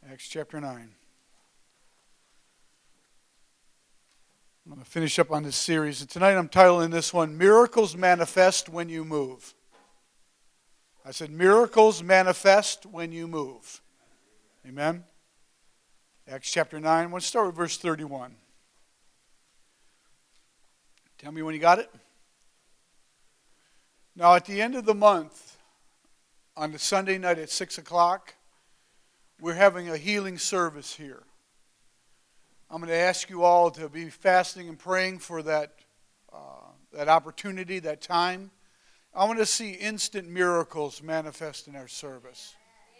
Acts chapter 9. I'm going to finish up on this series. And tonight I'm titling this one, Miracles Manifest When You Move. I said, Miracles Manifest When You Move. Amen? Acts chapter 9. Let's start with verse 31. Tell me when you got it. Now at the end of the month, on the Sunday night at 6 o'clock, we're having a healing service here. I'm going to ask you all to be fasting and praying for that opportunity, that time. I want to see instant miracles manifest in our service.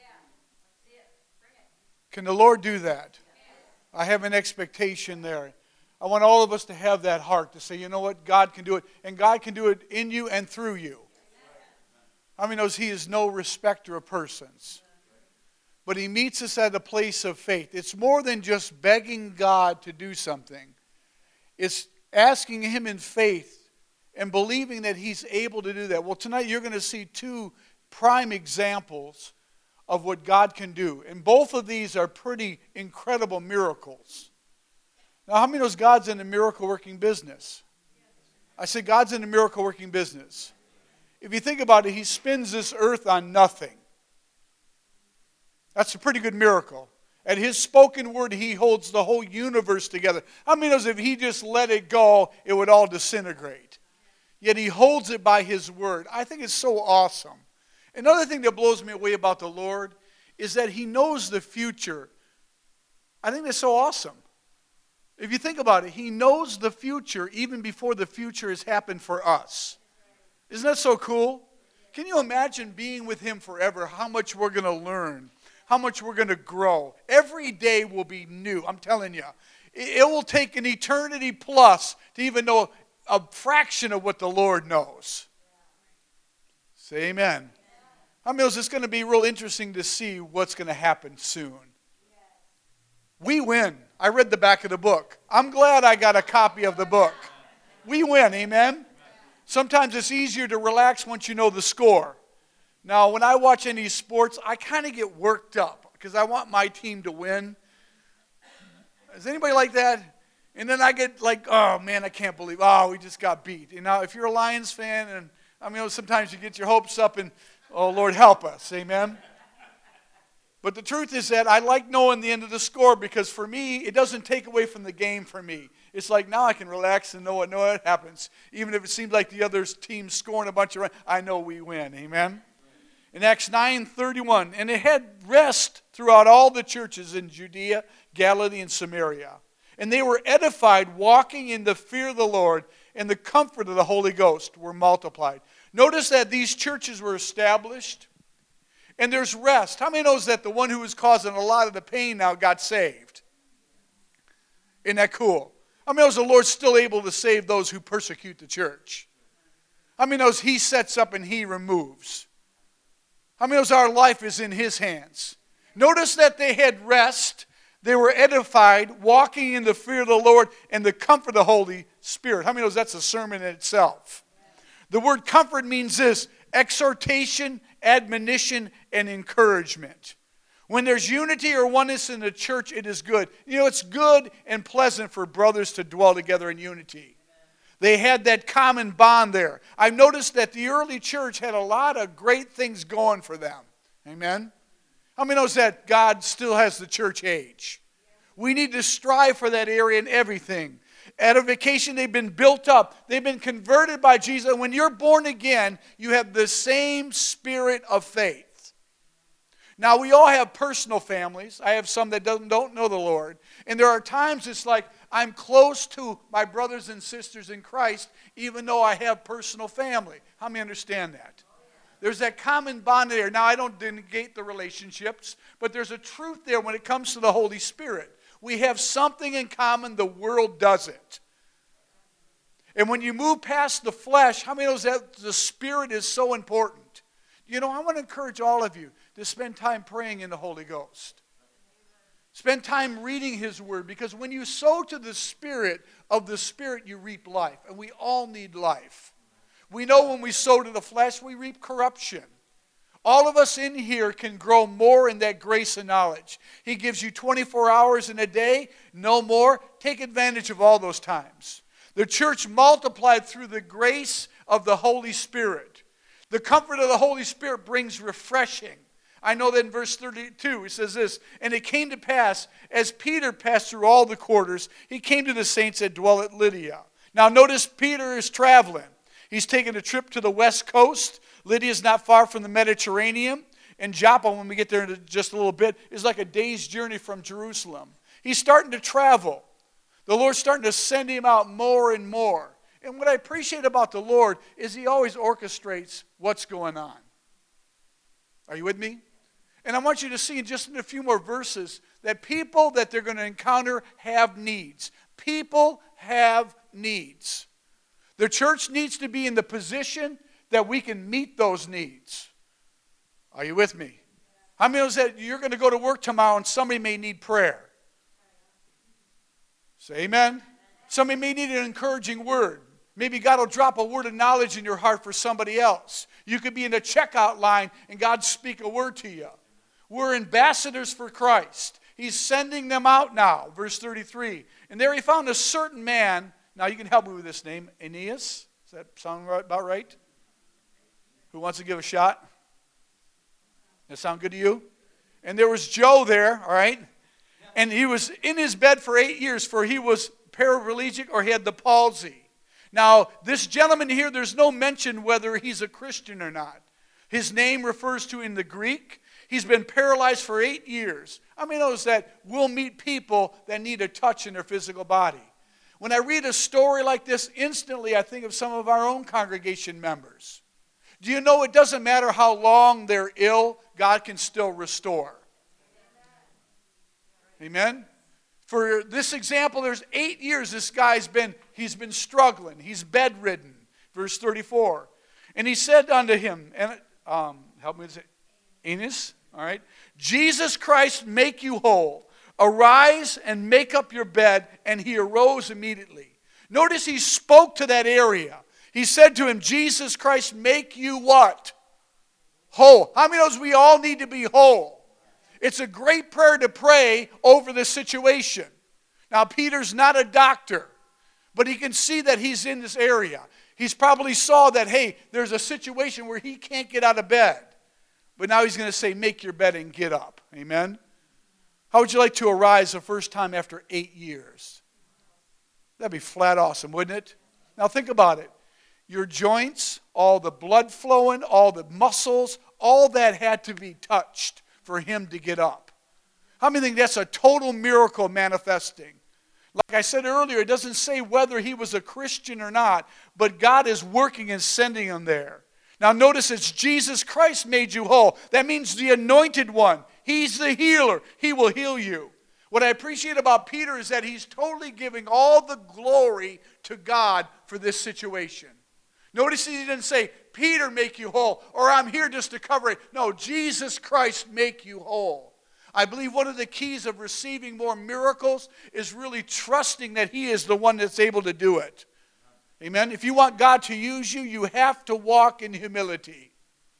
Can the Lord do that? I have an expectation there. I want all of us to have that heart to say, you know what, God can do it. And God can do it in you and through you. How many knows He is no respecter of persons? But He meets us at a place of faith. It's more than just begging God to do something. It's asking Him in faith and believing that He's able to do that. Well, tonight you're going to see two prime examples of what God can do. And both of these are pretty incredible miracles. Now, how many knows God's in the miracle working business? I say God's in the miracle working business. If you think about it, He spins this earth on nothing. That's a pretty good miracle. At His spoken word, He holds the whole universe together. How many knows if He just let it go, it would all disintegrate? Yet He holds it by His word. I think it's so awesome. Another thing that blows me away about the Lord is that He knows the future. I think that's so awesome. If you think about it, He knows the future even before the future has happened for us. Isn't that so cool? Can you imagine being with Him forever, how much we're going to learn? How much we're going to grow. Every day will be new. I'm telling you. It will take an eternity plus to even know a fraction of what the Lord knows. Say amen. How many knows it's going to be real interesting to see what's going to happen soon. We win. I read the back of the book. I'm glad I got a copy of the book. We win. Amen. Sometimes it's easier to relax once you know the score. Now, when I watch any sports, I kind of get worked up because I want my team to win. Is anybody like that? And then I get like, oh, man, I can't believe, we just got beat. You know, if you're a Lions fan, and I mean, sometimes you get your hopes up and, oh, Lord, help us. Amen? But the truth is that I like knowing the end of the score because for me, it doesn't take away from the game for me. It's like now I can relax and know what happens. Even if it seems like the other team's scoring a bunch of runs, I know we win. Amen? In Acts 9:31, and they had rest throughout all the churches in Judea, Galilee, and Samaria. And they were edified, walking in the fear of the Lord, and the comfort of the Holy Ghost were multiplied. Notice that these churches were established, and there's rest. How many knows that the one who was causing a lot of the pain now got saved? Isn't that cool? How many knows the Lord's still able to save those who persecute the church? How many knows He sets up and He removes? How many knows our life is in His hands? Notice that they had rest. They were edified, walking in the fear of the Lord and the comfort of the Holy Spirit. How many knows that's a sermon in itself? The word comfort means this: exhortation, admonition, and encouragement. When there's unity or oneness in the church, it is good. You know, it's good and pleasant for brothers to dwell together in unity. They had that common bond there. I've noticed that the early church had a lot of great things going for them. Amen? How many knows that God still has the church age? We need to strive for that area in everything. Edification, they've been built up. They've been converted by Jesus. And when you're born again, you have the same spirit of faith. Now, we all have personal families. I have some that don't know the Lord. And there are times it's like I'm close to my brothers and sisters in Christ, even though I have personal family. How many understand that? There's that common bond there. Now, I don't negate the relationships, but there's a truth there when it comes to the Holy Spirit. We have something in common, the world doesn't. And when you move past the flesh, how many knows that the Spirit is so important? You know, I want to encourage all of you to spend time praying in the Holy Ghost. Spend time reading His Word, because when you sow to the Spirit of the Spirit, you reap life. And we all need life. We know when we sow to the flesh, we reap corruption. All of us in here can grow more in that grace and knowledge. He gives you 24 hours in a day, no more. Take advantage of all those times. The church multiplied through the grace of the Holy Spirit. The comfort of the Holy Spirit brings refreshing. I know that in verse 32 it says this, and it came to pass, as Peter passed through all the quarters, he came to the saints that dwell at Lydia. Now notice Peter is traveling. He's taking a trip to the west coast. Lydia is not far from the Mediterranean. And Joppa, when we get there in just a little bit, is like a day's journey from Jerusalem. He's starting to travel. The Lord's starting to send him out more and more. And what I appreciate about the Lord is he always orchestrates what's going on. Are you with me? And I want you to see in just in a few more verses that people that they're going to encounter have needs. People have needs. The church needs to be in the position that we can meet those needs. Are you with me? How many knows that you're going to go to work tomorrow and somebody may need prayer? Say amen. Somebody may need an encouraging word. Maybe God will drop a word of knowledge in your heart for somebody else. You could be in a checkout line and God speak a word to you. We're ambassadors for Christ. He's sending them out now. Verse 33. And there he found a certain man. Now you can help me with this name. Aeneas. Does that sound about right? Who wants to give a shot? Does that sound good to you? And there was Joe there, all right? And he was in his bed for 8 years, for he was paraplegic or he had the palsy. Now, this gentleman here, there's no mention whether he's a Christian or not. His name refers to in the Greek. He's been paralyzed for 8 years. I mean, notice that we'll meet people that need a touch in their physical body. When I read a story like this, instantly I think of some of our own congregation members. Do you know it doesn't matter how long they're ill, God can still restore. Amen? For this example, there's 8 years this guy's been struggling. He's bedridden. Verse 34. And he said unto him, and help me with it, Aeneas, all right? Jesus Christ make you whole. Arise and make up your bed. And he arose immediately. Notice he spoke to that area. He said to him, Jesus Christ make you what? Whole. How many knows we all need to be whole? It's a great prayer to pray over this situation. Now, Peter's not a doctor, but he can see that he's in this area. He's probably saw that, hey, there's a situation where he can't get out of bed. But now he's going to say, make your bed and get up. Amen? How would you like to arise the first time after 8 years? That'd be flat awesome, wouldn't it? Now think about it. Your joints, all the blood flowing, all the muscles, all that had to be touched for him to get up. How many think that's a total miracle manifesting? Like I said earlier, it doesn't say whether he was a Christian or not, but God is working and sending him there. Now notice it's Jesus Christ made you whole. That means the anointed one. He's the healer. He will heal you. What I appreciate about Peter is that he's totally giving all the glory to God for this situation. Notice he didn't say, Peter make you whole, or I'm here just to cover it. No, Jesus Christ make you whole. I believe one of the keys of receiving more miracles is really trusting that he is the one that's able to do it. Amen? If you want God to use you, you have to walk in humility.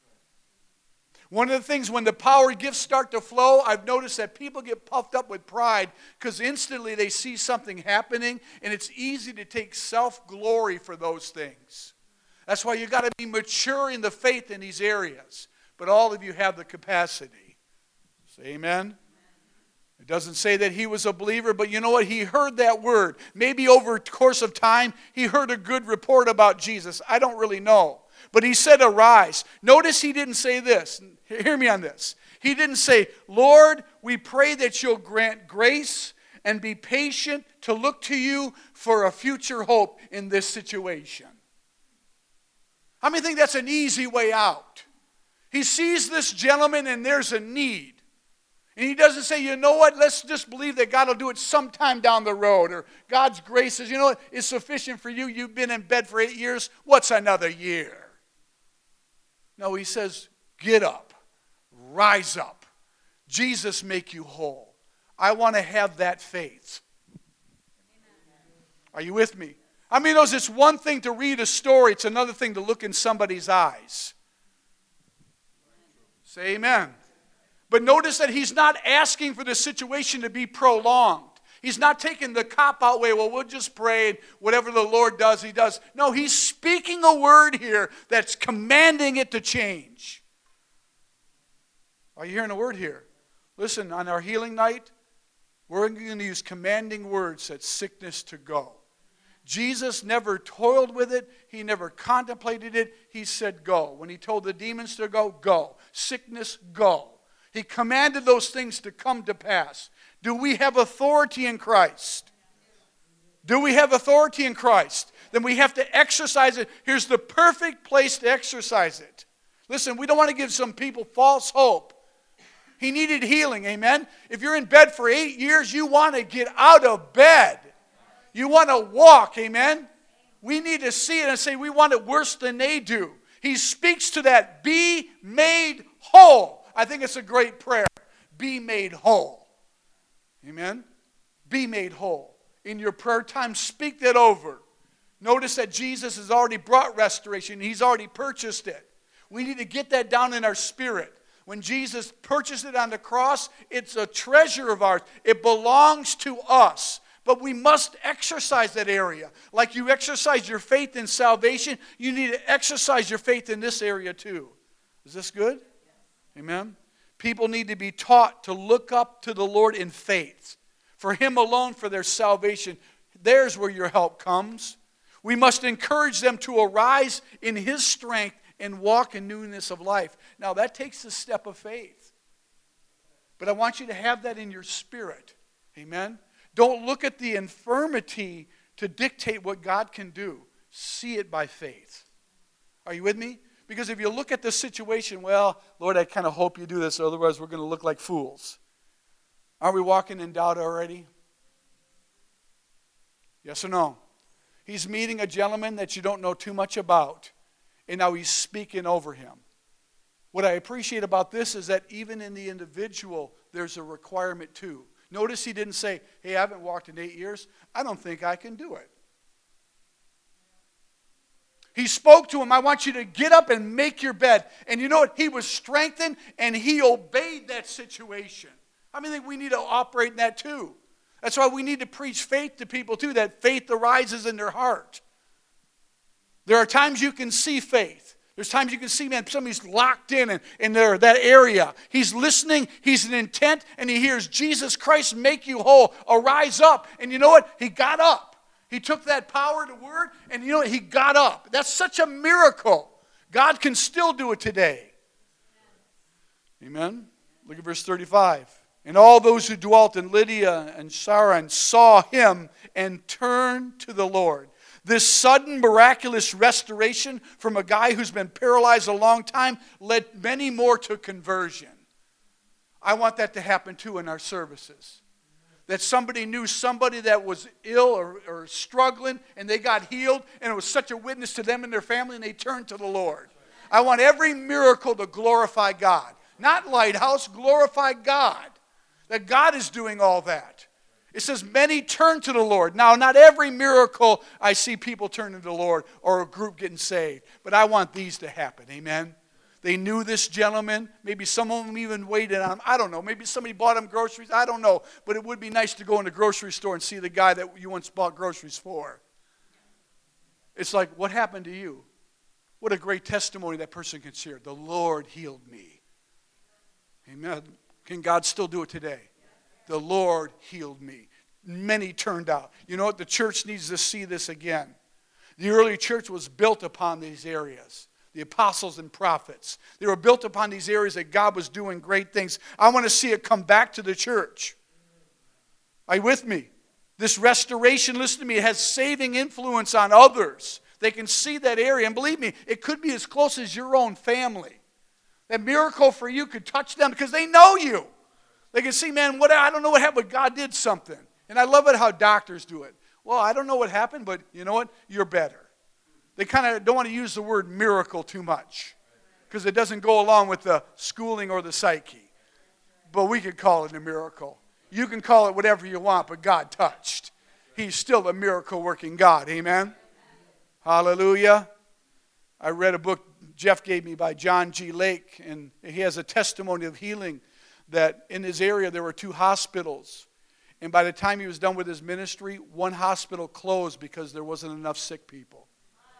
One of the things when the power gifts start to flow, I've noticed that people get puffed up with pride because instantly they see something happening and it's easy to take self-glory for those things. That's why you've got to be mature in the faith in these areas. But all of you have the capacity. Say amen. It doesn't say that he was a believer, but you know what? He heard that word. Maybe over the course of time, he heard a good report about Jesus. I don't really know. But he said, arise. Notice he didn't say this. Hear me on this. He didn't say, Lord, we pray that you'll grant grace and be patient to look to you for a future hope in this situation. How many think that's an easy way out? He sees this gentleman and there's a need. And he doesn't say, you know what, let's just believe that God will do it sometime down the road. Or God's grace is, you know what, is sufficient for you. You've been in bed for 8 years. What's another year? No, he says, get up. Rise up. Jesus make you whole. I want to have that faith. Are you with me? I mean, it's one thing to read a story. It's another thing to look in somebody's eyes. Say amen. But notice that he's not asking for the situation to be prolonged. He's not taking the cop-out way, well, we'll just pray and whatever the Lord does, he does. No, he's speaking a word here that's commanding it to change. Are you hearing a word here? Listen, on our healing night, we're going to use commanding words that sickness to go. Jesus never toiled with it. He never contemplated it. He said go. When he told the demons to go, go. Sickness, go. He commanded those things to come to pass. Do we have authority in Christ? Do we have authority in Christ? Then we have to exercise it. Here's the perfect place to exercise it. Listen, we don't want to give some people false hope. He needed healing, amen? If you're in bed for 8 years, you want to get out of bed. You want to walk, amen? We need to see it and say we want it worse than they do. He speaks to that, be made whole. I think it's a great prayer. Be made whole. Amen? Be made whole. In your prayer time, speak that over. Notice that Jesus has already brought restoration. He's already purchased it. We need to get that down in our spirit. When Jesus purchased it on the cross, it's a treasure of ours. It belongs to us. But we must exercise that area. Like you exercise your faith in salvation, you need to exercise your faith in this area too. Is this good? Amen? People need to be taught to look up to the Lord in faith. For Him alone, for their salvation. There's where your help comes. We must encourage them to arise in His strength and walk in newness of life. Now that takes a step of faith. But I want you to have that in your spirit. Amen? Don't look at the infirmity to dictate what God can do. See it by faith. Are you with me? Because if you look at the situation, well, Lord, I kind of hope you do this, otherwise we're going to look like fools. Aren't we walking in doubt already? Yes or no? He's meeting a gentleman that you don't know too much about, and now he's speaking over him. What I appreciate about this is that even in the individual, there's a requirement too. Notice he didn't say, hey, I haven't walked in 8 years. I don't think I can do it. He spoke to him, I want you to get up and make your bed. And you know what? He was strengthened and he obeyed that situation. I mean, I think we need to operate in that too. That's why we need to preach faith to people too, that faith arises in their heart. There are times you can see faith. There's times you can see, man, somebody's locked in that area. He's listening, he's in intent, and he hears Jesus Christ make you whole. Arise up. And you know what? He got up. He took that power to word, and you know what? He got up. That's such a miracle. God can still do it today. Amen? Look at verse 35. And all those who dwelt in Lydia and Saron saw him and turned to the Lord. This sudden miraculous restoration from a guy who's been paralyzed a long time led many more to conversion. I want that to happen too in our services. That somebody knew somebody that was ill or struggling and they got healed and it was such a witness to them and their family and they turned to the Lord. I want every miracle to glorify God. Not Lighthouse, glorify God. That God is doing all that. It says many turn to the Lord. Now, not every miracle I see people turning to the Lord or a group getting saved. But I want these to happen. Amen? They knew this gentleman. Maybe some of them even waited on him. I don't know. Maybe somebody bought him groceries. I don't know. But it would be nice to go in the grocery store and see the guy that you once bought groceries for. It's like, what happened to you? What a great testimony that person can share. The Lord healed me. Amen. Can God still do it today? The Lord healed me. Many turned out. You know what? The church needs to see this again. The early church was built upon these areas. The apostles and prophets. They were built upon these areas that God was doing great things. I want to see it come back to the church. Are you with me? This restoration, listen to me, it has saving influence on others. They can see that area. And believe me, it could be as close as your own family. That miracle for you could touch them because they know you. They can see, man, I don't know what happened, but God did something. And I love it how doctors do it. Well, I don't know what happened, but you know what? You're better. They kind of don't want to use the word miracle too much because it doesn't go along with the schooling or the psyche. But we could call it a miracle. You can call it whatever you want, but God touched. He's still a miracle-working God. Amen? Hallelujah. I read a book Jeff gave me by John G. Lake, and he has a testimony of healing that in his area there were 2 hospitals. And by the time he was done with his ministry, 1 hospital closed because there wasn't enough sick people.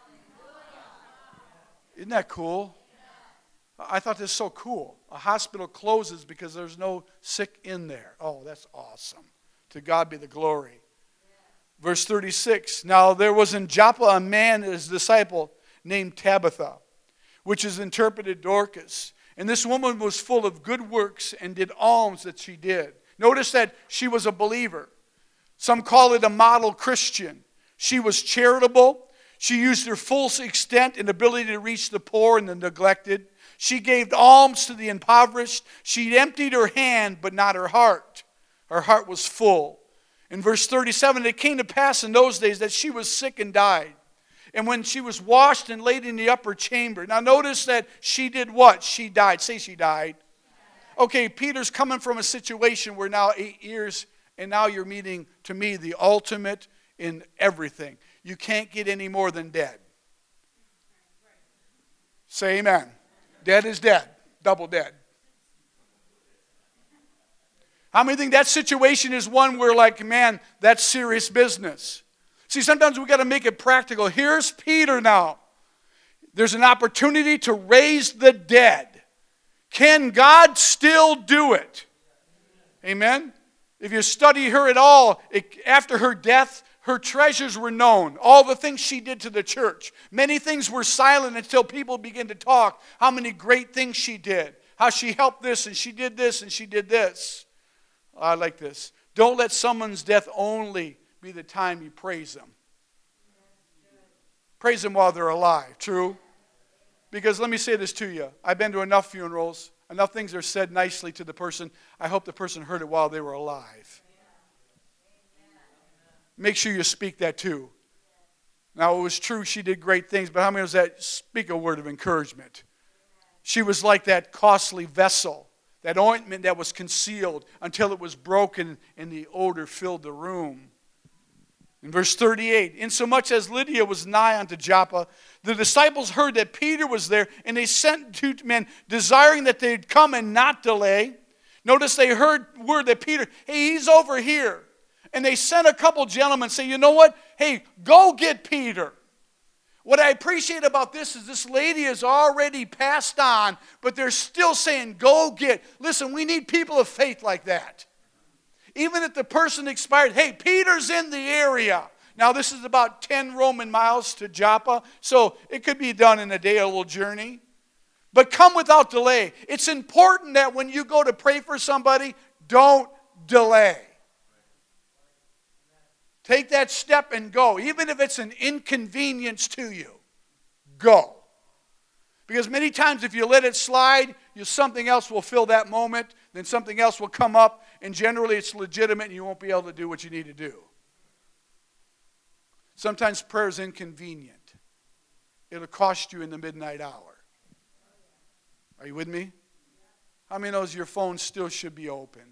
Isn't that cool? I thought this was so cool. A hospital closes because there's no sick in there. Oh, that's awesome. To God be the glory. Verse 36, now there was in Joppa a man, his disciple, named Tabitha, which is interpreted Dorcas. And this woman was full of good works and did alms that she did. Notice that she was a believer. Some call it a model Christian. She was charitable. She used her full extent and ability to reach the poor and the neglected. She gave alms to the impoverished. She emptied her hand, but not her heart. Her heart was full. In verse 37, it came to pass in those days that she was sick and died. And when she was washed and laid in the upper chamber. Now notice that she did what? She died. Say she died. Okay, Peter's coming from a situation where now 8 years, and now you're meeting, to me, the ultimate in everything. You can't get any more than dead. Say amen. Dead is dead. Double dead. How many think that situation is one where, like, man, that's serious business? See, sometimes we got to make it practical. Here's Peter now. There's an opportunity to raise the dead. Can God still do it? Amen? If you study her at all, after her death, her treasures were known. All the things she did to the church. Many things were silent until people began to talk. How many great things she did. How she helped this and she did this and she did this. I like this. Don't let someone's death only be the time you praise them. Praise them while they're alive. True? Because let me say this to you. I've been to enough funerals. Enough things are said nicely to the person. I hope the person heard it while they were alive. Make sure you speak that too. Now, it was true she did great things, but how many of that speak a word of encouragement? She was like that costly vessel, that ointment that was concealed until it was broken and the odor filled the room. In verse 38, insomuch as Lydia was nigh unto Joppa, the disciples heard that Peter was there, and they sent 2 men, desiring that they'd come and not delay. Notice they heard word that Peter, hey, he's over here. And they sent a couple gentlemen and say, you know what? Hey, go get Peter. What I appreciate about this is this lady is already passed on, but they're still saying, go get. Listen, we need people of faith like that. Even if the person expired, hey, Peter's in the area. Now, this is about 10 Roman miles to Joppa, so it could be done in a day, a little journey. But come without delay. It's important that when you go to pray for somebody, don't delay. Take that step and go. Even if it's an inconvenience to you, go. Because many times if you let it slide, something else will fill that moment, then something else will come up, and generally it's legitimate and you won't be able to do what you need to do. Sometimes prayer is inconvenient. It'll cost you in the midnight hour. Are you with me? How many knows your phone still should be open?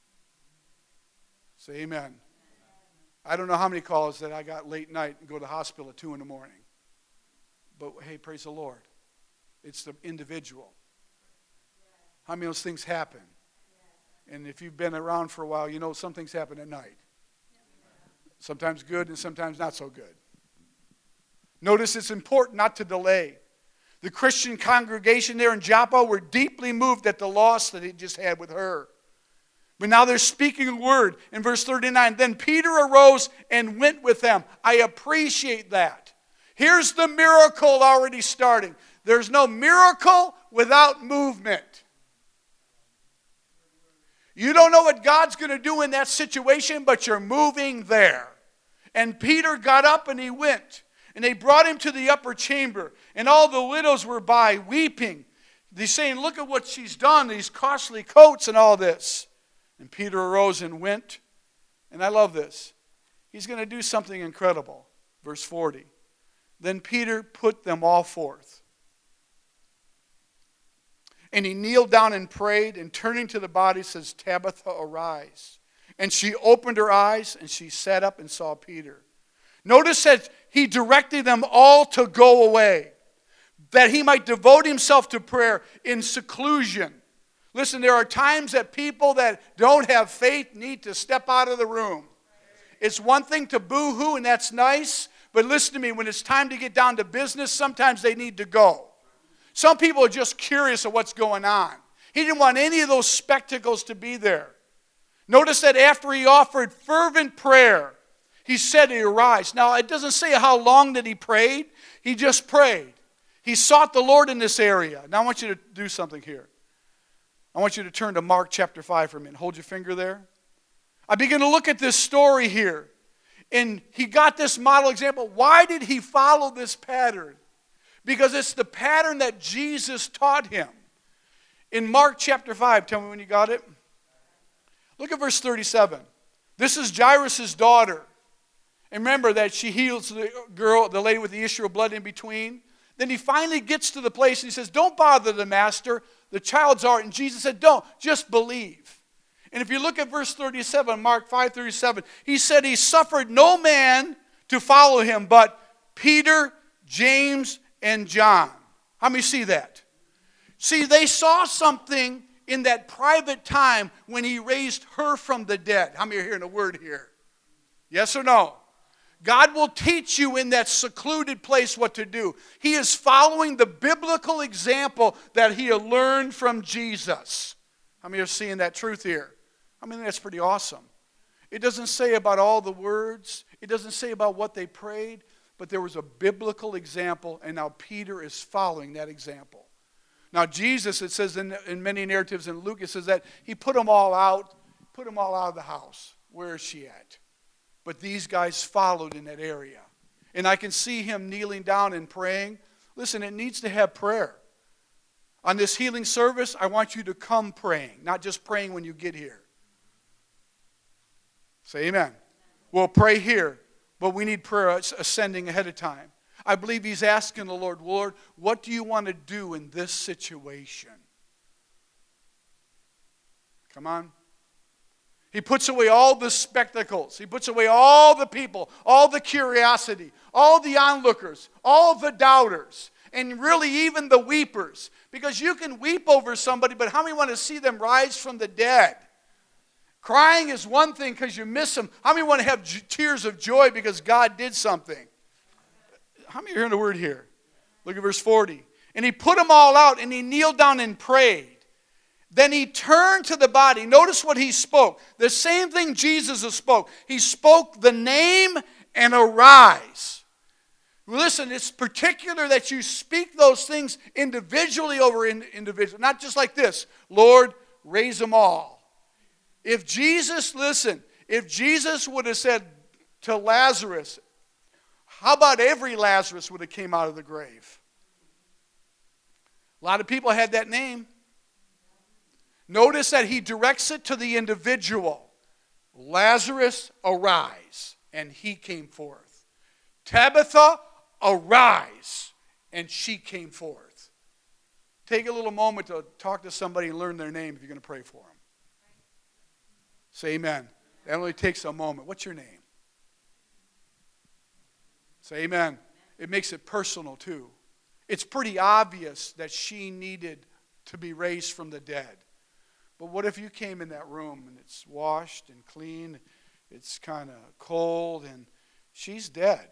Say amen. I don't know how many calls that I got late night and go to the hospital at 2 in the morning. But hey, praise the Lord. It's the individual. How many of those things happen? And if you've been around for a while, you know some things happen at night. Sometimes good and sometimes not so good. Notice it's important not to delay. The Christian congregation there in Joppa were deeply moved at the loss that he just had with her. But now they're speaking a word. In verse 39, then Peter arose and went with them. I appreciate that. Here's the miracle already starting. There's no miracle without movement. You don't know what God's going to do in that situation, but you're moving there. And Peter got up and he went. And they brought him to the upper chamber. And all the widows were by, weeping. They're saying, look at what she's done, these costly coats and all this. And Peter arose and went. And I love this. He's going to do something incredible. Verse 40. Then Peter put them all forth. And he kneeled down and prayed, and turning to the body says, Tabitha, arise. And she opened her eyes, and she sat up and saw Peter. Notice that he directed them all to go away. that he might devote himself to prayer in seclusion. Listen, there are times that people that don't have faith need to step out of the room. It's one thing to boo-hoo, and that's nice, but listen to me, when it's time to get down to business, sometimes they need to go. Some people are just curious of what's going on. He didn't want any of those spectacles to be there. Notice that after he offered fervent prayer, he said he arise. Now, it doesn't say how long that he prayed. He just prayed. He sought the Lord in this area. Now, I want you to do something here. I want you to turn to Mark chapter 5 for a minute. Hold your finger there. I begin to look at this story here. And he got this model example. Why did he follow this pattern? Because it's the pattern that Jesus taught him. In Mark chapter 5, tell me when you got it. Look at verse 37. This is Jairus' daughter. And remember that she heals the girl, the lady with the issue of blood in between. Then he finally gets to the place and he says, don't bother the master. The child's art. And Jesus said, don't, just believe. And if you look at verse 37, Mark 5:37, he said he suffered no man to follow him but Peter, James, and John. How many see that? See, they saw something in that private time when he raised her from the dead. How many are hearing a word here? Yes or no? God will teach you in that secluded place what to do. He is following the biblical example that he had learned from Jesus. How many are seeing that truth here? I mean, that's pretty awesome. It doesn't say about all the words. It doesn't say about what they prayed. But there was a biblical example, and now Peter is following that example. Now Jesus, it says in many narratives in Luke, it says that he put them all out of the house. Where is she at? But these guys followed in that area. And I can see him kneeling down and praying. Listen, it needs to have prayer. On this healing service, I want you to come praying, not just praying when you get here. Say amen. We'll pray here, but we need prayer ascending ahead of time. I believe he's asking the Lord, Lord, what do you want to do in this situation? Come on. He puts away all the spectacles. He puts away all the people, all the curiosity, all the onlookers, all the doubters, and really even the weepers. Because you can weep over somebody, but how many want to see them rise from the dead? Crying is one thing because you miss them. How many want to have tears of joy because God did something? How many are hearing the word here? Look at verse 40. And he put them all out, and he kneeled down and prayed. Then he turned to the body. Notice what he spoke. The same thing Jesus spoke. He spoke the name and arise. Listen, it's particular that you speak those things individually over individual. Not just like this. Lord, raise them all. If Jesus would have said to Lazarus, how about every Lazarus would have came out of the grave? A lot of people had that name. Notice that he directs it to the individual. Lazarus, arise. And he came forth. Tabitha, arise. And she came forth. Take a little moment to talk to somebody and learn their name if you're going to pray for them. Say amen. That only takes a moment. What's your name? Say amen. It makes it personal too. It's pretty obvious that she needed to be raised from the dead. But what if you came in that room and it's washed and clean, it's kind of cold, and she's dead?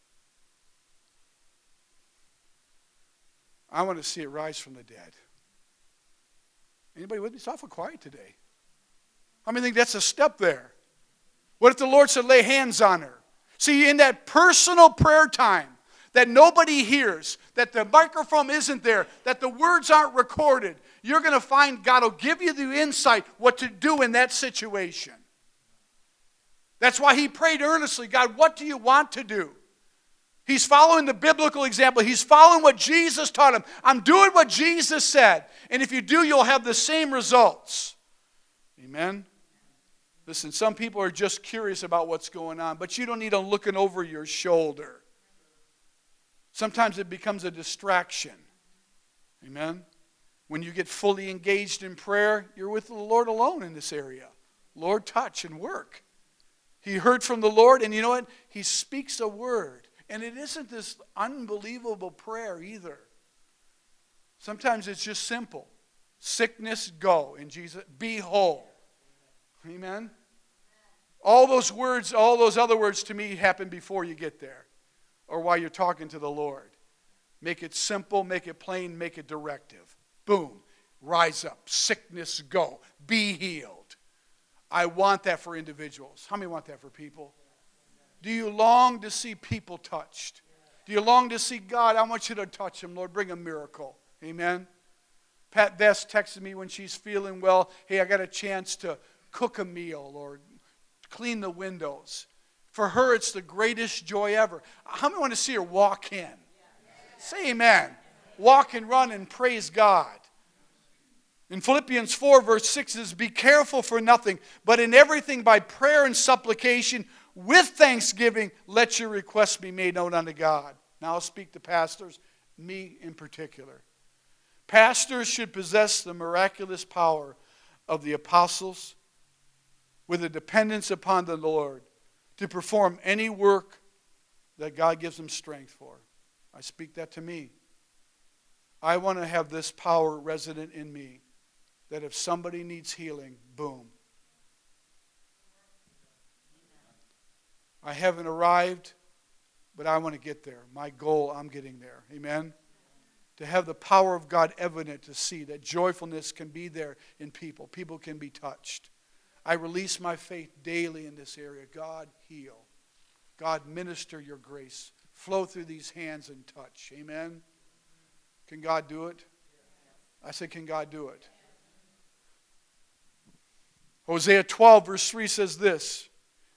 I want to see it rise from the dead. Anybody with me? It's awful quiet today. How many think that's a step there? What if the Lord said, lay hands on her? See, in that personal prayer time that nobody hears, that the microphone isn't there, that the words aren't recorded, you're going to find God will give you the insight what to do in that situation. That's why he prayed earnestly, God, what do you want to do? He's following the biblical example. He's following what Jesus taught him. I'm doing what Jesus said. And if you do, you'll have the same results. Amen? Listen, some people are just curious about what's going on, but you don't need them looking over your shoulder. Sometimes it becomes a distraction. Amen? When you get fully engaged in prayer, you're with the Lord alone in this area. Lord, touch and work. He heard from the Lord, and you know what? He speaks a word. And it isn't this unbelievable prayer either. Sometimes it's just simple. Sickness, go. In Jesus, be whole. Amen? All those words, all those other words to me happen before you get there. Or while you're talking to the Lord. Make it simple, make it plain, make it directive. Boom. Rise up. Sickness, go. Be healed. I want that for individuals. How many want that for people? Do you long to see people touched? Do you long to see God? I want you to touch them, Lord. Bring a miracle. Amen. Pat Vess texted me when she's feeling well. Hey, I got a chance to cook a meal or clean the windows. For her, it's the greatest joy ever. How many want to see her walk in? Say amen. Walk and run and praise God. In Philippians 4, verse 6 says, be careful for nothing, but in everything by prayer and supplication, with thanksgiving, let your requests be made known unto God. Now I'll speak to pastors, me in particular. Pastors should possess the miraculous power of the apostles with a dependence upon the Lord to perform any work that God gives them strength for. I speak that to me. I want to have this power resident in me, that if somebody needs healing, boom. I haven't arrived, but I want to get there. My goal, I'm getting there. Amen? To have the power of God evident, to see that joyfulness can be there in people. People can be touched. I release my faith daily in this area. God, heal. God, minister your grace. Flow through these hands and touch. Amen? Can God do it? I said, can God do it? Hosea 12, verse 3 says this.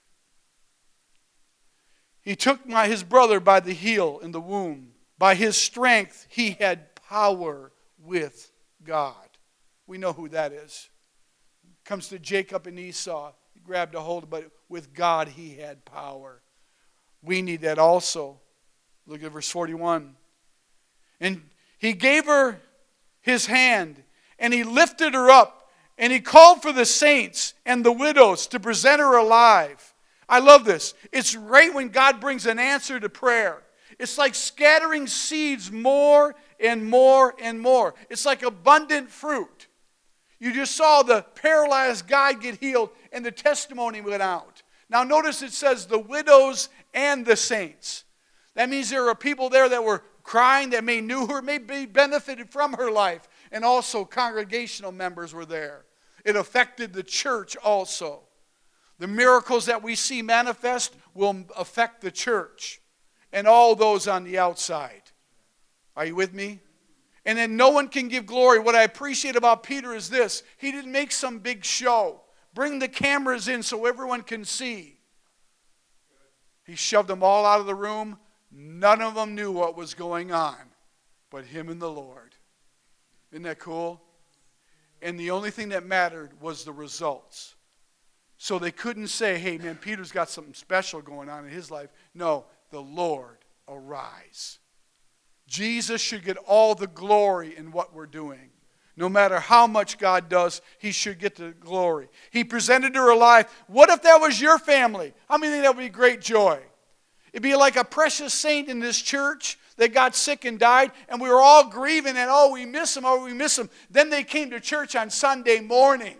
He took his brother by the heel in the womb. By his strength, he had power with God. We know who that is. Comes to Jacob and Esau. He grabbed a hold, but with God, he had power. We need that also. Look at verse 41. And he gave her his hand, and he lifted her up, and he called for the saints and the widows to present her alive. I love this. It's great when God brings an answer to prayer. It's like scattering seeds more and more and more. It's like abundant fruit. You just saw the paralyzed guy get healed and the testimony went out. Now notice it says the widows and the saints. That means there are people there that were crying, that may knew her, may be benefited from her life. And also congregational members were there. It affected the church also. The miracles that we see manifest will affect the church and all those on the outside. Are you with me? And then no one can give glory. What I appreciate about Peter is this. He didn't make some big show. Bring the cameras in so everyone can see. He shoved them all out of the room. None of them knew what was going on but him and the Lord. Isn't that cool? And the only thing that mattered was the results. So they couldn't say, hey, man, Peter's got something special going on in his life. No, the Lord arise. Jesus should get all the glory in what we're doing. No matter how much God does, he should get the glory. He presented her alive. What if that was your family? How many think that would be great joy? It'd be like a precious saint in this church that got sick and died, and we were all grieving and, oh, we miss him, oh, we miss him. Then they came to church on Sunday morning.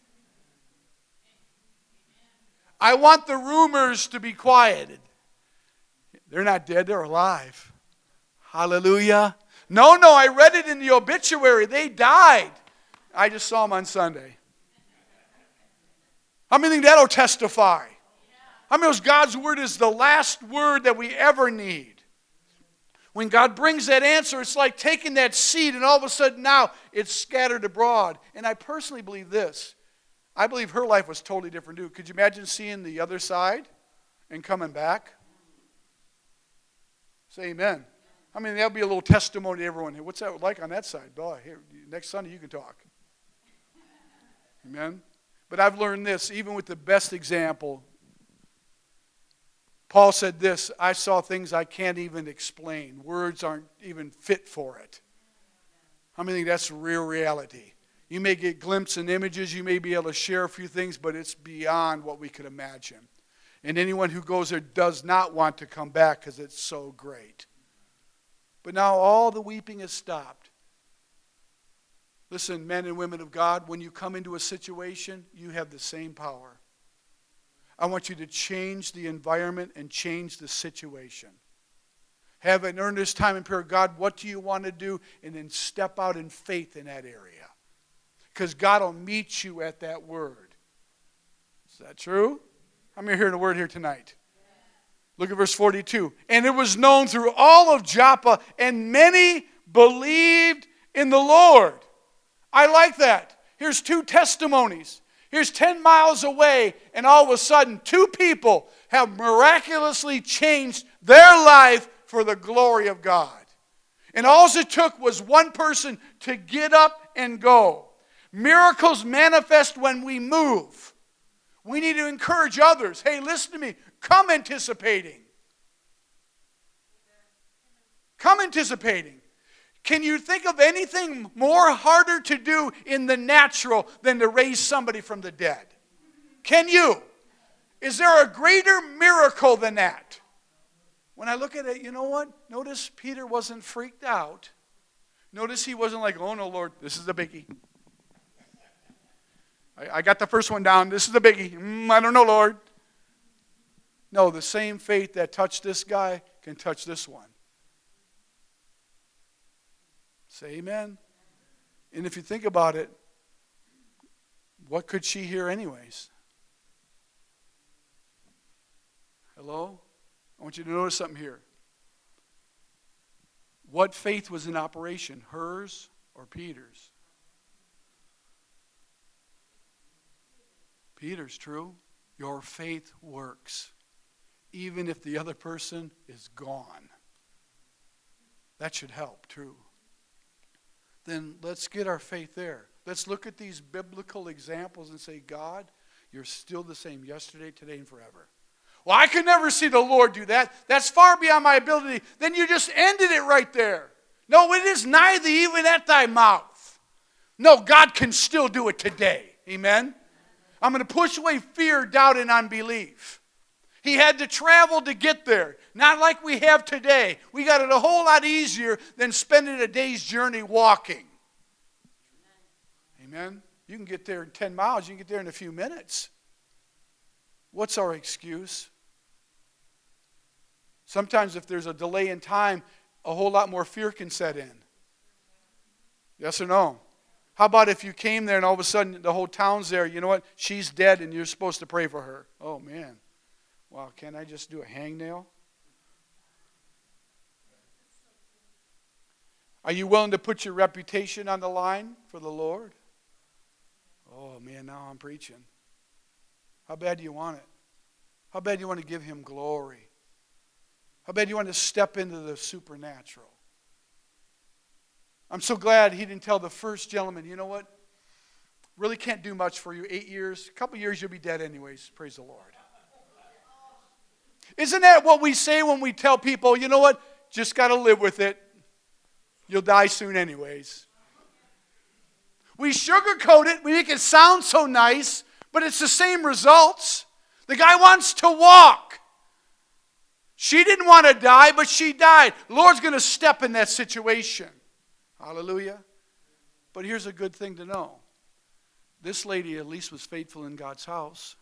I want the rumors to be quieted. They're not dead, they're alive. Hallelujah. No, I read it in the obituary. They died. I just saw them on Sunday. How many think that'll testify? How many knows God's word is the last word that we ever need? When God brings that answer, it's like taking that seed and all of a sudden now it's scattered abroad. And I personally believe this. I believe her life was totally different too. Could you imagine seeing the other side and coming back? Say amen. I mean, that'll be a little testimony to everyone. Hey, what's that like on that side? Boy, here, next Sunday you can talk. Amen. But I've learned this, even with the best example. Paul said this, I saw things I can't even explain. Words aren't even fit for it. How many think that's real reality? You may get glimpses and images, you may be able to share a few things, but it's beyond what we could imagine. And anyone who goes there does not want to come back because it's so great. But now all the weeping has stopped. Listen, men and women of God, when you come into a situation, you have the same power. I want you to change the environment and change the situation. Have an earnest time in prayer. God, what do you want to do? And then step out in faith in that area. Because God will meet you at that word. Is that true? How many are hearing a word here tonight? Look at verse 42. And it was known through all of Joppa, and many believed in the Lord. I like that. Here's two testimonies. Here's 10 miles away, and all of a sudden, two people have miraculously changed their life for the glory of God. And all it took was one person to get up and go. Miracles manifest when we move. We need to encourage others. Hey, listen to me. Come anticipating. Come anticipating. Can you think of anything more harder to do in the natural than to raise somebody from the dead? Can you? Is there a greater miracle than that? When I look at it, you know what? Notice Peter wasn't freaked out. Notice he wasn't like, oh no, Lord, this is a biggie. I got the first one down. This is a biggie. I don't know, Lord. No, the same faith that touched this guy can touch this one. Say amen. And if you think about it, what could she hear anyways? Hello? I want you to notice something here. What faith was in operation? Hers or Peter's? Peter's, true. Your faith works. Even if the other person is gone. That should help, true. Then let's get our faith there. Let's look at these biblical examples and say, God, you're still the same yesterday, today, and forever. Well, I could never see the Lord do that. That's far beyond my ability. Then you just ended it right there. No, it is neither even at thy mouth. No, God can still do it today. Amen? I'm going to push away fear, doubt, and unbelief. He had to travel to get there. Not like we have today. We got it a whole lot easier than spending a day's journey walking. Amen? You can get there in 10 miles. You can get there in a few minutes. What's our excuse? Sometimes if there's a delay in time, a whole lot more fear can set in. Yes or no? How about if you came there and all of a sudden the whole town's there, you know what? She's dead and you're supposed to pray for her. Oh, man. Well, can't I just do a hangnail? Are you willing to put your reputation on the line for the Lord? Oh, man, now I'm preaching. How bad do you want it? How bad do you want to give him glory? How bad do you want to step into the supernatural? I'm so glad he didn't tell the first gentleman, you know what? Really can't do much for you. 8 years, a couple years you'll be dead anyways. Praise the Lord. Isn't that what we say when we tell people, you know what? Just got to live with it. You'll die soon anyways. We sugarcoat it. We make it sound so nice, but it's the same results. The guy wants to walk. She didn't want to die, but she died. The Lord's going to step in that situation. Hallelujah. But here's a good thing to know. This lady at least was faithful in God's house.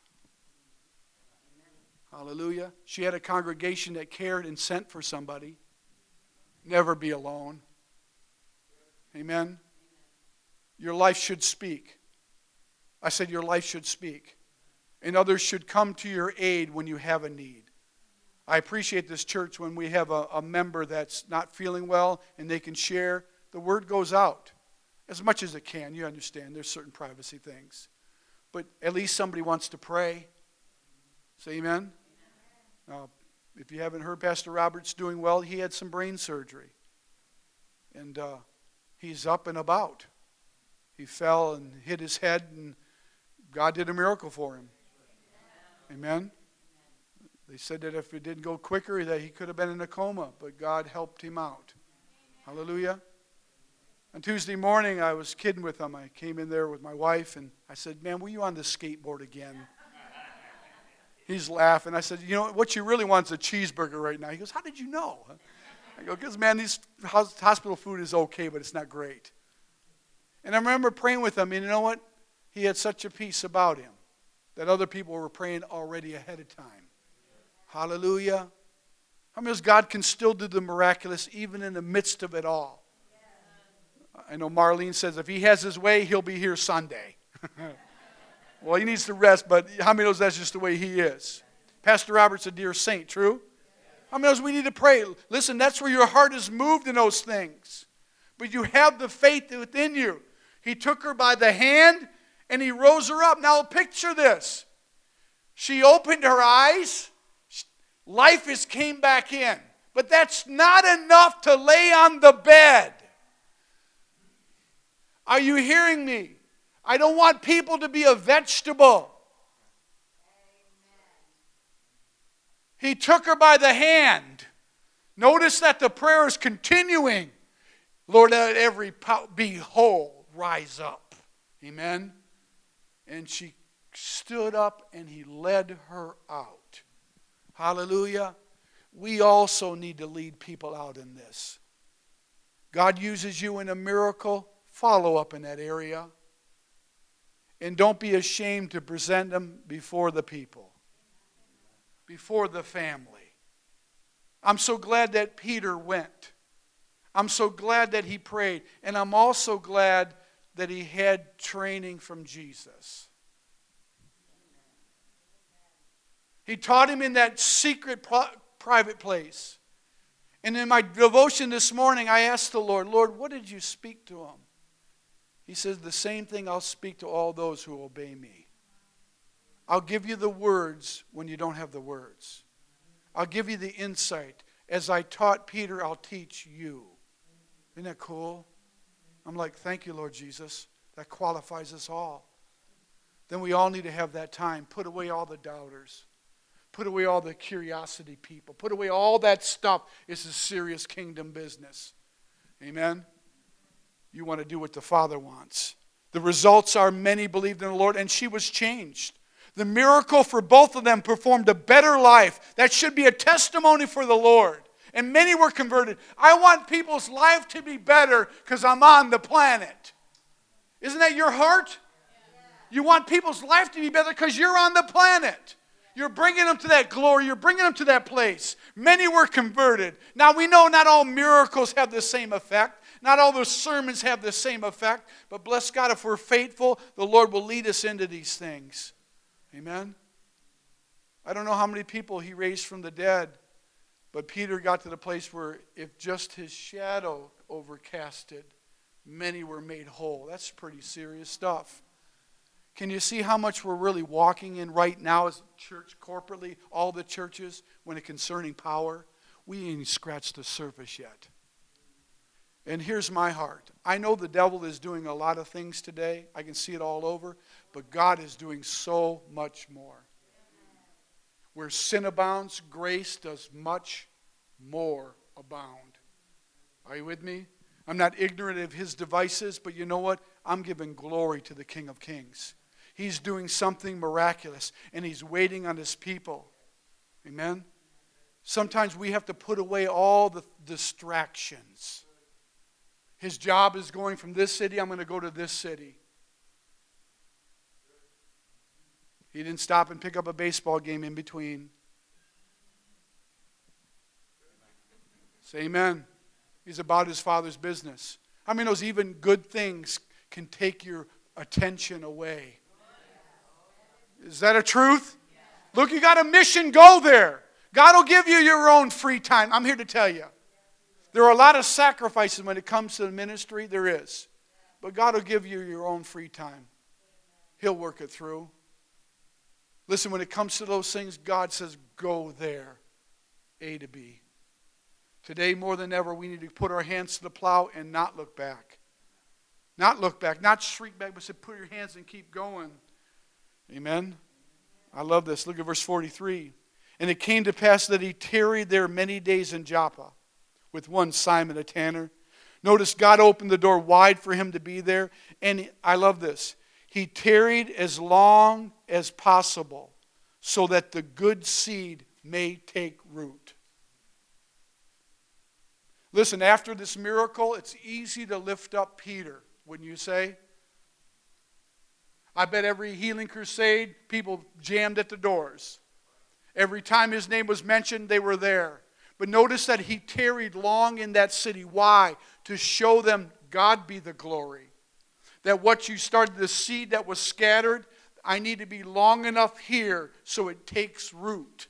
Hallelujah. She had a congregation that cared and sent for somebody. Never be alone. Amen. Your life should speak. I said your life should speak. And others should come to your aid when you have a need. I appreciate this church when we have a member that's not feeling well and they can share. The word goes out as much as it can. You understand, there's certain privacy things. But at least somebody wants to pray. Say amen. Now, if you haven't heard, Pastor Robert's doing well. He had some brain surgery. And he's up and about. He fell and hit his head, and God did a miracle for him. Amen. They said that if it didn't go quicker, that he could have been in a coma, but God helped him out. Hallelujah. On Tuesday morning, I was kidding with him. I came in there with my wife, and I said, man, were you on the skateboard again? He's laughing. I said, you know, what you really want is a cheeseburger right now. He goes, how did you know? I go, because, man, these hospital food is okay, but it's not great. And I remember praying with him, and you know what? He had such a peace about him that other people were praying already ahead of time. Hallelujah. How many knows God can still do the miraculous even in the midst of it all? I know Marlene says if he has his way, he'll be here Sunday. Well, he needs to rest, but how many knows that's just the way he is? Pastor Robert's a dear saint, true? How many knows we need to pray? Listen, that's where your heart is moved in those things. But you have the faith within you. He took her by the hand and he rose her up. Now picture this. She opened her eyes. Life came back in. But that's not enough to lay on the bed. Are you hearing me? I don't want people to be a vegetable. He took her by the hand. Notice that the prayer is continuing. Lord, let every be whole rise up. Amen. And she stood up and he led her out. Hallelujah. We also need to lead people out in this. God uses you in a miracle. Follow up in that area. And don't be ashamed to present them before the people. Before the family. I'm so glad that Peter went. I'm so glad that he prayed. And I'm also glad that he had training from Jesus. He taught him in that secret private place. And in my devotion this morning, I asked the Lord, Lord, what did you speak to him? He says, the same thing I'll speak to all those who obey me. I'll give you the words when you don't have the words. I'll give you the insight. As I taught Peter, I'll teach you. Isn't that cool? I'm like, thank you, Lord Jesus. That qualifies us all. Then we all need to have that time. Put away all the doubters. Put away all the curiosity people. Put away all that stuff. It's a serious kingdom business. Amen? You want to do what the Father wants. The results are many believed in the Lord, and she was changed. The miracle for both of them performed a better life. That should be a testimony for the Lord. And many were converted. I want people's life to be better because I'm on the planet. Isn't that your heart? You want people's life to be better because you're on the planet. You're bringing them to that glory. You're bringing them to that place. Many were converted. Now we know not all miracles have the same effect. Not all those sermons have the same effect. But bless God, if we're faithful, the Lord will lead us into these things. Amen? I don't know how many people he raised from the dead. But Peter got to the place where if just his shadow overcasted, many were made whole. That's pretty serious stuff. Can you see how much we're really walking in right now as a church corporately, all the churches, when it concerning power? We ain't scratched the surface yet. And here's my heart. I know the devil is doing a lot of things today. I can see it all over. But God is doing so much more. Where sin abounds, grace does much more abound. Are you with me? I'm not ignorant of his devices, but you know what? I'm giving glory to the King of Kings. He's doing something miraculous, and he's waiting on his people. Amen? Sometimes we have to put away all the distractions. His job is going from this city, I'm going to go to this city. He didn't stop and pick up a baseball game in between. Say amen. He's about his Father's business. How many knows even good things can take your attention away? Is that a truth? Look, you got a mission, go there. God will give you your own free time. I'm here to tell you. There are a lot of sacrifices when it comes to the ministry. There is. But God will give you your own free time. He'll work it through. Listen, when it comes to those things, God says, go there. A to B. Today, more than ever, we need to put our hands to the plow and not look back. Not look back, not shrink back, but say, put your hands and keep going. Amen? I love this. Look at verse 43. And it came to pass that he tarried there many days in Joppa with one Simon a tanner. Notice God opened the door wide for him to be there. And I love this. He tarried as long as possible so that the good seed may take root. Listen, after this miracle, it's easy to lift up Peter wouldn't you say? I bet every healing crusade, people jammed at the doors. Every time his name was mentioned, they were there. But notice that he tarried long in that city. Why? To show them God be the glory. That what you started, the seed that was scattered, I need to be long enough here so it takes root.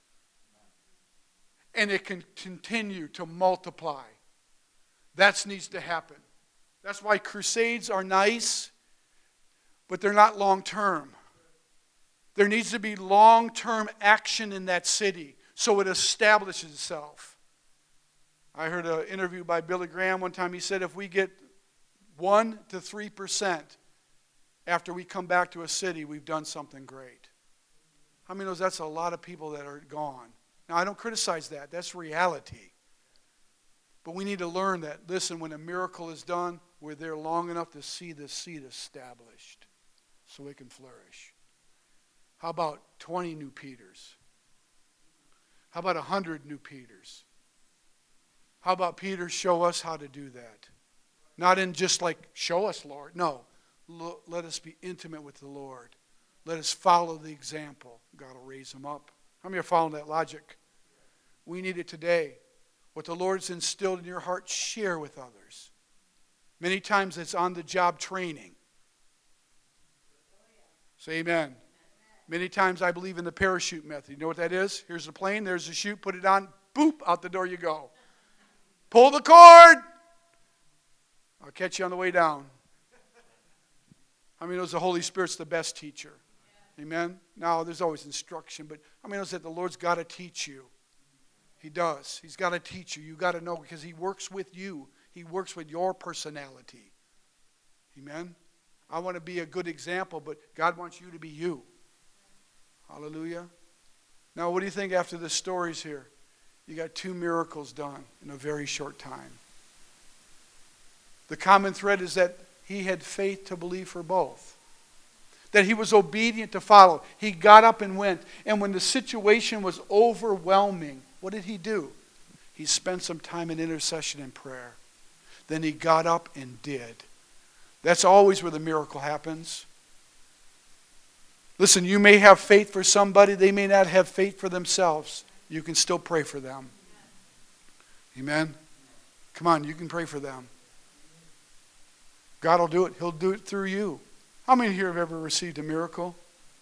And it can continue to multiply. That needs to happen. That's why crusades are nice, but they're not long-term. There needs to be long-term action in that city so it establishes itself. I heard an interview by Billy Graham one time. He said if we get 1 to 3% after we come back to a city, we've done something great. How many knows that's a lot of people that are gone? Now, I don't criticize that. That's reality. But we need to learn that, listen, when a miracle is done, we're there long enough to see the seed established so it can flourish. How about 20 new Peters? How about 100 new Peters? How about Peter show us how to do that? Not in just like, show us, Lord. No, let us be intimate with the Lord. Let us follow the example. God will raise them up. How many are following that logic? We need it today. What the Lord's instilled in your heart, share with others. Many times it's on-the-job training. Say amen. Many times I believe in the parachute method. You know what that is? Here's the plane, there's the chute, put it on, boop, out the door you go. Pull the cord. I'll catch you on the way down. How many knows the Holy Spirit's the best teacher? Amen? Now, there's always instruction, but how many knows that the Lord's got to teach you? He does. He's got to teach you. You've got to know because He works with you. He works with your personality. Amen? I want to be a good example, but God wants you to be you. Hallelujah. Now, what do you think after the stories here? You got 2 miracles done in a very short time. The common thread is that he had faith to believe for both. That he was obedient to follow. He got up and went. And when the situation was overwhelming, what did he do? He spent some time in intercession and prayer. Then he got up and did. That's always where the miracle happens. Listen, you may have faith for somebody. They may not have faith for themselves. You can still pray for them. Amen? Come on, you can pray for them. God will do it. He'll do it through you. How many here have ever received a miracle?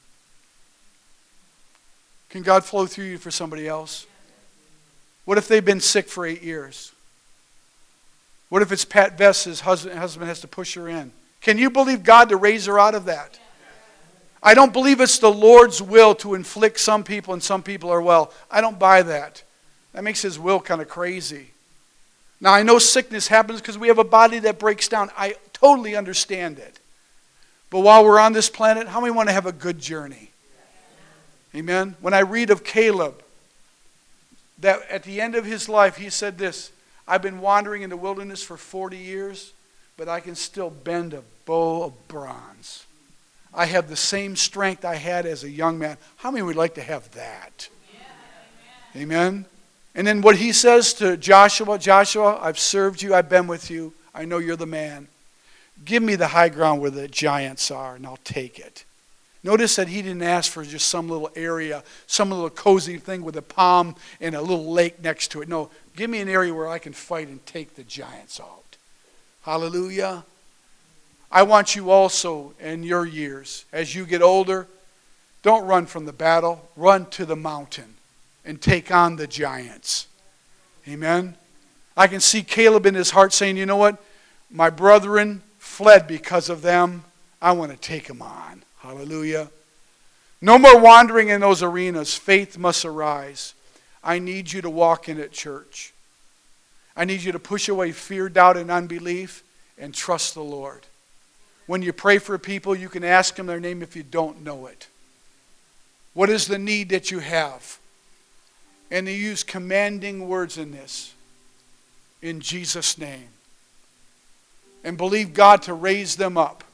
Can God flow through you for somebody else? What if they've been sick for 8 years? What if it's Pat Vest's husband has to push her in? Can you believe God to raise her out of that? I don't believe it's the Lord's will to inflict some people and some people are well. I don't buy that. That makes His will kind of crazy. Now, I know sickness happens because we have a body that breaks down. I totally understand it. But while we're on this planet, how many want to have a good journey? Amen? When I read of Caleb, that at the end of his life, he said this, I've been wandering in the wilderness for 40 years, but I can still bend a bow of bronze. I have the same strength I had as a young man. How many would like to have that? Yeah, amen? And then what he says to Joshua, Joshua, I've served you, I've been with you, I know you're the man. Give me the high ground where the giants are, and I'll take it. Notice that he didn't ask for just some little area, some little cozy thing with a palm and a little lake next to it. No, give me an area where I can fight and take the giants out. Hallelujah. I want you also in your years, as you get older, don't run from the battle. Run to the mountain and take on the giants. Amen. I can see Caleb in his heart saying, you know what? My brethren fled because of them. I want to take them on. Hallelujah. No more wandering in those arenas. Faith must arise. I need you to walk in it, church. I need you to push away fear, doubt, and unbelief and trust the Lord. When you pray for people, you can ask them their name if you don't know it. What is the need that you have? And they use commanding words in this. In Jesus' name. And believe God to raise them up.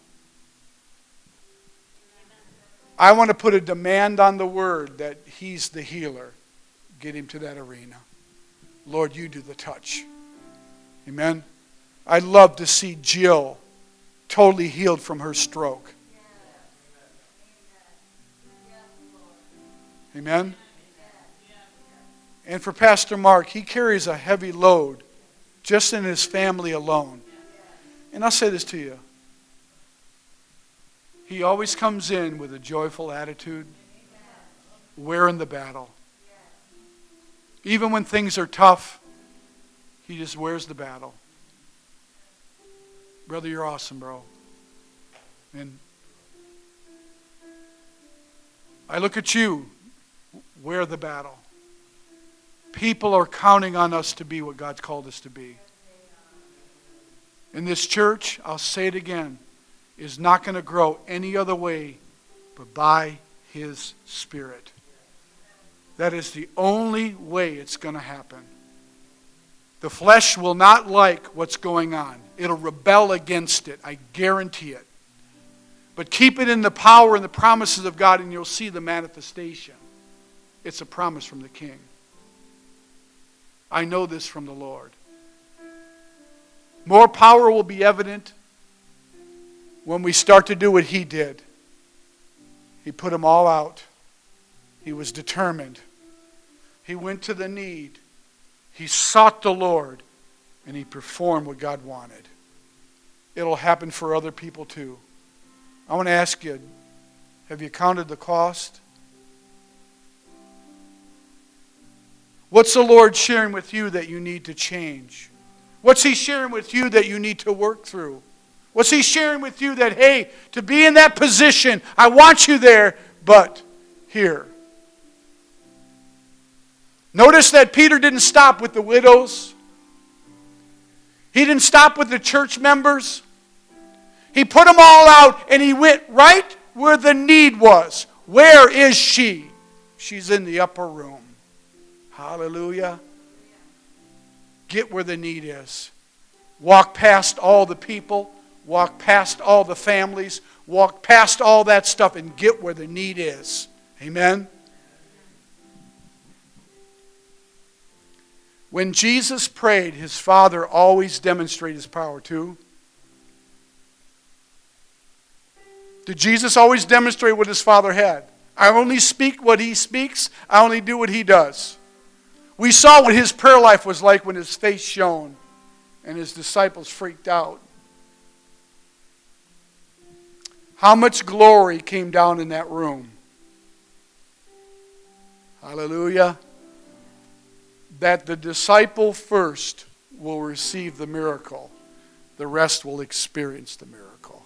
I want to put a demand on the word that He's the healer. Get him to that arena. Lord, you do the touch. Amen. I'd love to see Jill totally healed from her stroke. Amen? And for Pastor Mark, he carries a heavy load just in his family alone. And I'll say this to you. He always comes in with a joyful attitude, wearing the battle. Even when things are tough, he just wears the battle. Brother, you're awesome, bro. And I look at you, wear the battle. People are counting on us to be what God's called us to be. In this church, I'll say it again, is not going to grow any other way but by His Spirit. That is the only way it's going to happen. The flesh will not like what's going on. It'll rebel against it. I guarantee it. But keep it in the power and the promises of God and you'll see the manifestation. It's a promise from the King. I know this from the Lord. More power will be evident when we start to do what He did. He put them all out. He was determined. He went to the need. He sought the Lord. And He performed what God wanted. It'll happen for other people too. I want to ask you, have you counted the cost? What's the Lord sharing with you that you need to change? What's He sharing with you that you need to work through? What's He sharing with you that, hey, to be in that position, I want you there, but here. Notice that Peter didn't stop with the widows. He didn't stop with the church members. He put them all out and he went right where the need was. Where is she? She's in the upper room. Hallelujah. Get where the need is. Walk past all the people. Walk past all the families. Walk past all that stuff and get where the need is. Amen. When Jesus prayed, His Father always demonstrated His power too. Did Jesus always demonstrate what His Father had? I only speak what He speaks. I only do what He does. We saw what His prayer life was like when His face shone and His disciples freaked out. How much glory came down in that room? Hallelujah. That the disciple first will receive the miracle. The rest will experience the miracle.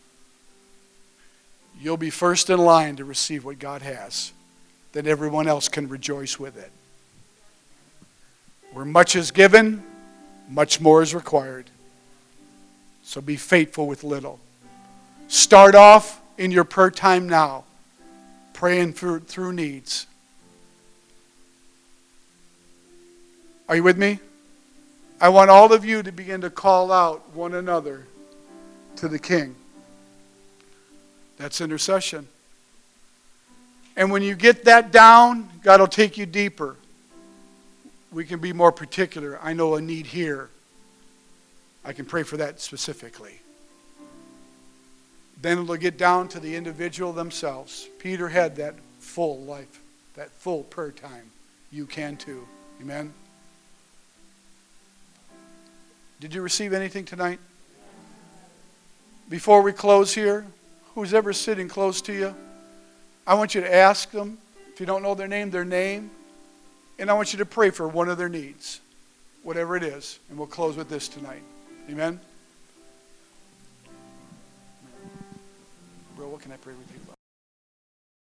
You'll be first in line to receive what God has. Then everyone else can rejoice with it. Where much is given, much more is required. So be faithful with little. Start off in your prayer time now, praying through needs. Are you with me? I want all of you to begin to call out one another to the King. That's intercession. And when you get that down, God will take you deeper. We can be more particular. I know a need here. I can pray for that specifically. Then it'll get down to the individual themselves. Peter had that full life, that full prayer time. You can too. Amen? Did you receive anything tonight? Before we close here, who's ever sitting close to you, I want you to ask them, if you don't know their name, and I want you to pray for one of their needs, whatever it is. And we'll close with this tonight. Amen? Bro, what can I pray with you about?